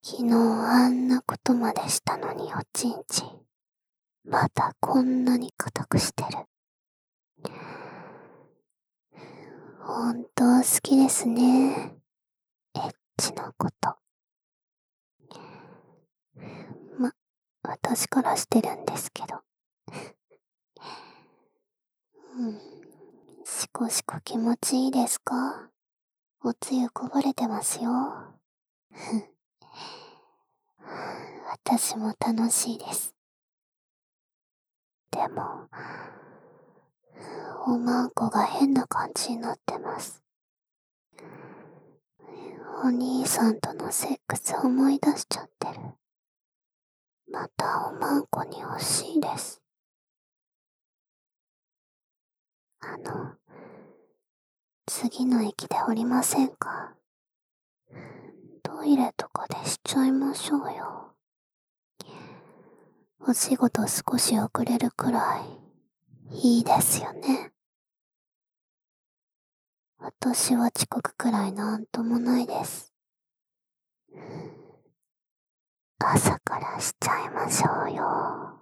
昨日あんなことまでしたのにおちんちん。またこんなに硬くしてる。本当好きですね。エッチなこと。私からしてるんですけど。しこしこ気持ちいいですか？おつゆこぼれてますよ。私も楽しいです。でも、おまんこが変な感じになってます。お兄さんとのセックス思い出しちゃってる。またおまんこに欲しいです。次の駅で降りませんか？トイレとかでしちゃいましょうよ。お仕事少し遅れるくらいいいですよね。私は遅刻くらいなんともないです。朝からしちゃいましょうよ。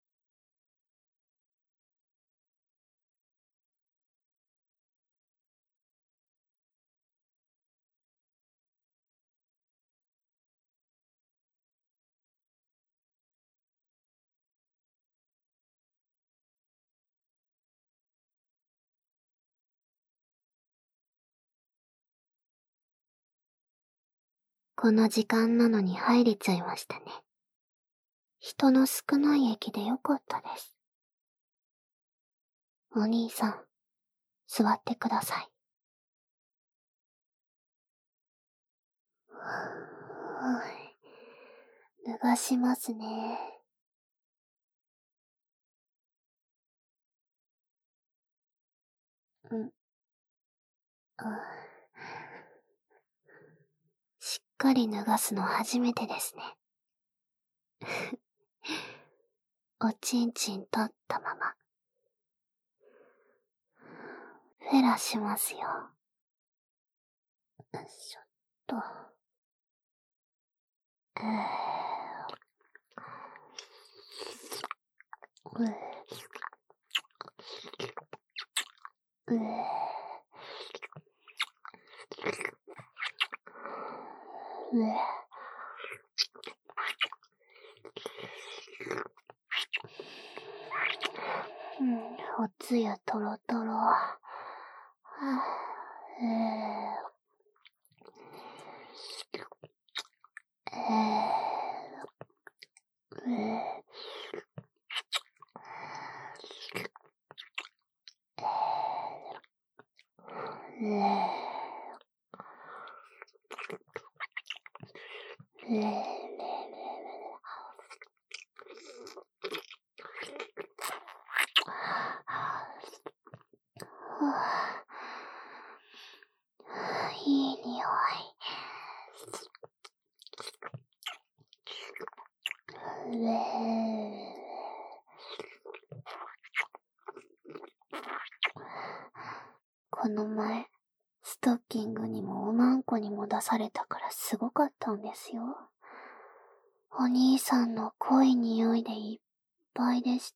この時間なのに入れちゃいましたね。人の少ない駅でよかったです。お兄さん、座ってください。脱がしますね。しっかり脱がすの初めてですね。おちんちん取ったまま。フェラしますよ。ちょっと。おつゆとろとろ。いい匂い。この前、ストッキングにもおまんこにも出されたからすごかったんですよ。お兄さんの濃い匂いでいっぱいでした。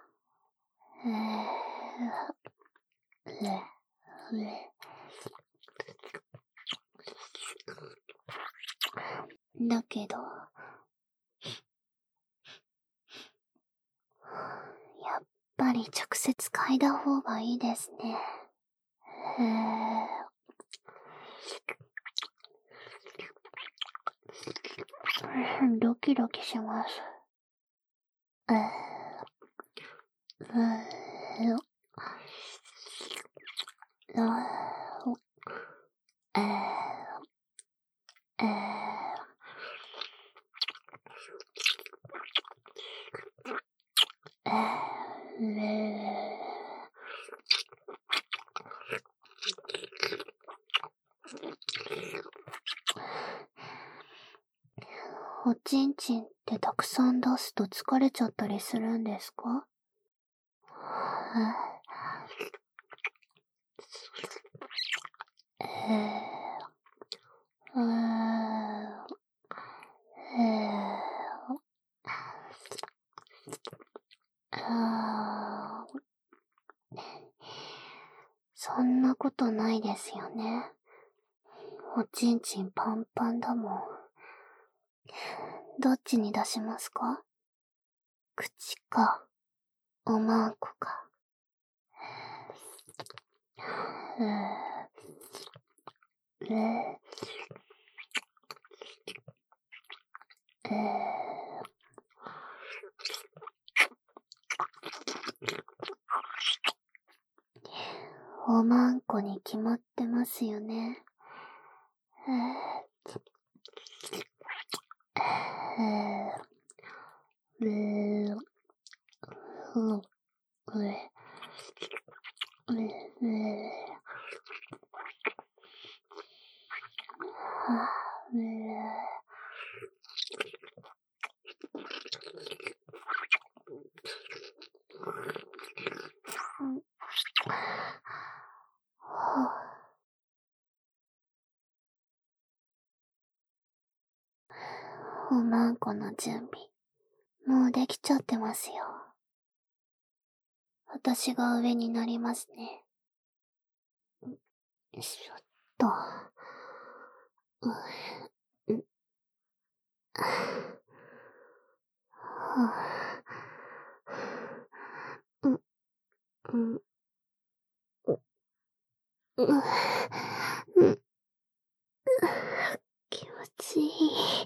だけど、やっぱり直接嗅いだ方がいいですね。ドキドキします。おちんちんってたくさん出すと疲れちゃったりするんですか？ そんなことないですよね。おちんちんパンパンだもん。どっちに出しますか？口か、おまんこか。おまんこに決まってますよね。おまんこの準備、もうできちゃってますよ。私が上になりますね。よいしょっと。気持ちいい。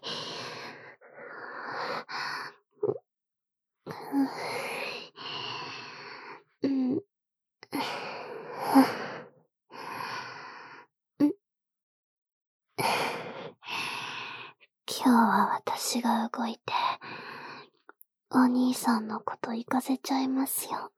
今日は私が動いて、お兄さんのこと行かせちゃいますよ。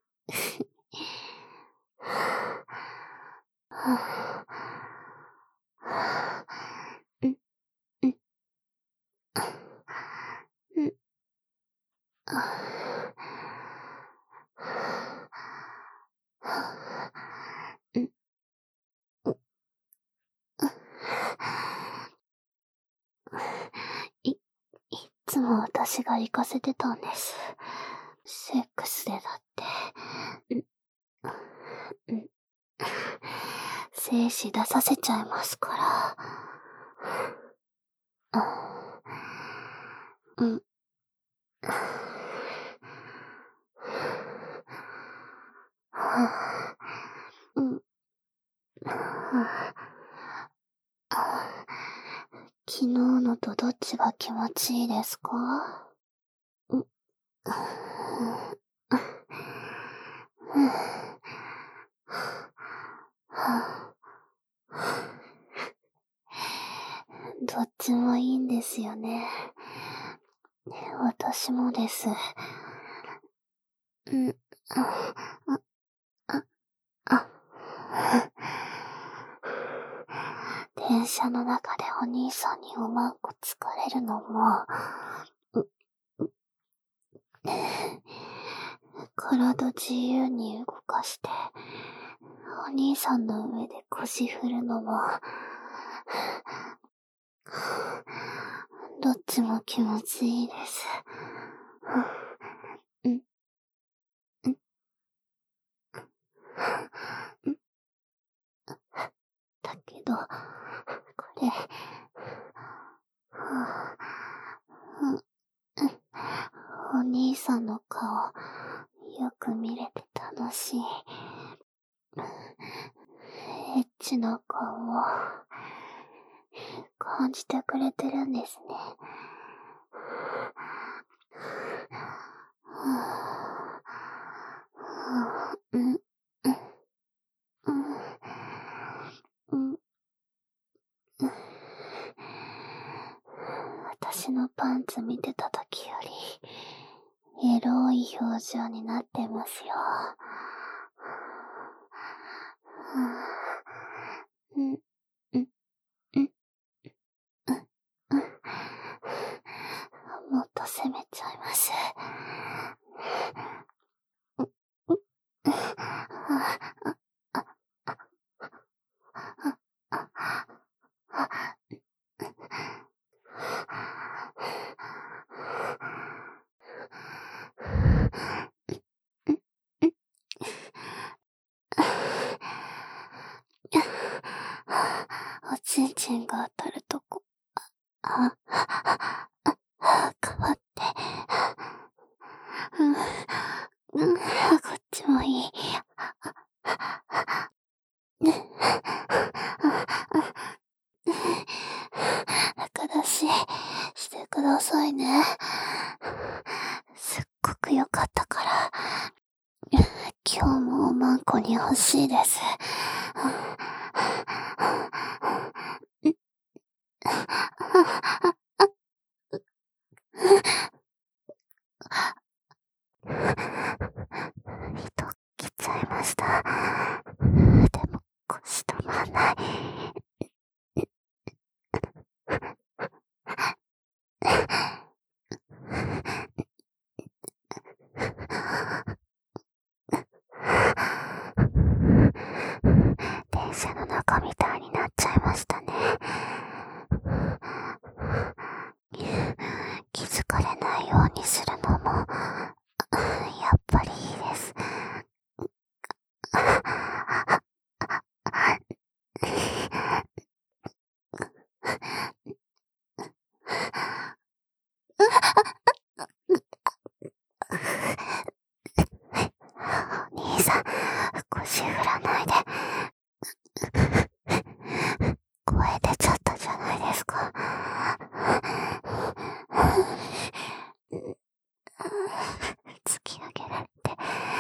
いつも私が行かせてたんです。セックスでだって。精子出させちゃいますから。昨日のとどっちが気持ちいいですか？どっちもいいんですよね。私もです。電車の中でお兄さんにおまんこ疲れるのも、体自由に動かして、お兄さんの上で腰振るのも、どっちも気持ちいいです。だけど、これ、お兄さんの顔、よく見れて楽しい。エッチな顔を感じてくれてるんですね。私のパンツ見てた時より、エロい表情になってますよ。もっと攻めちゃいます。 ちんちんが当たるとこ、変わって、こっちもいい。仲出ししてくださいね。すっごく良かったから、今日もおまんこに欲しいです。糸切っちゃいました。でも腰止まんない。電車の中みたいになっちゃいましたね。気づかれないようにするのもやっぱりいいです。お兄さん、腰振らないで。声出ちゃったじゃないですか。突き上げられて、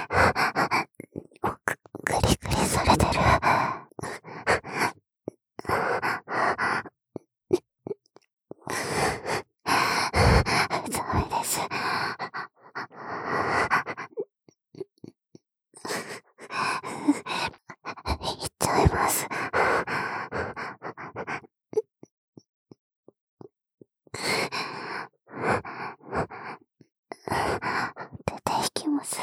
グリグリされてる。ダメです。行っちゃいます。出て行きます。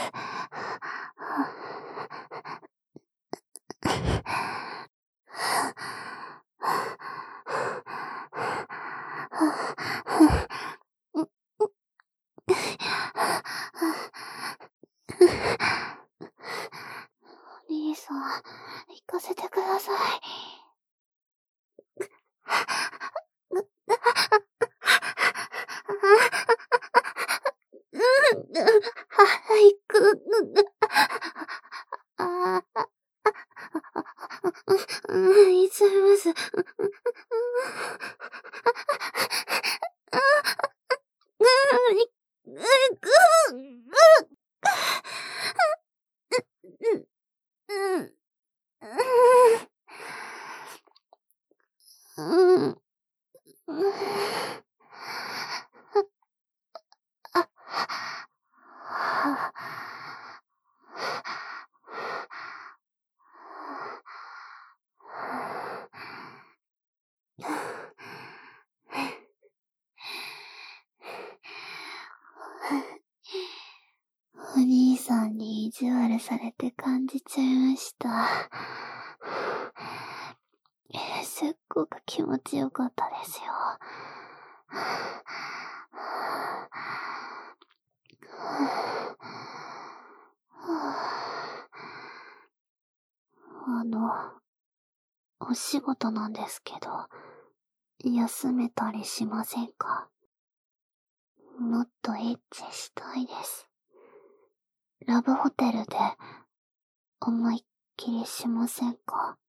お兄さん、行かせてください。行く。行っちゃいます。お兄さんに意地悪されて感じちゃいました。すっごく気持ちよかったですよ。お仕事なんですけど、休めたりしませんか？もっとエッチしたいです。ラブホテルで思いっきりしませんか？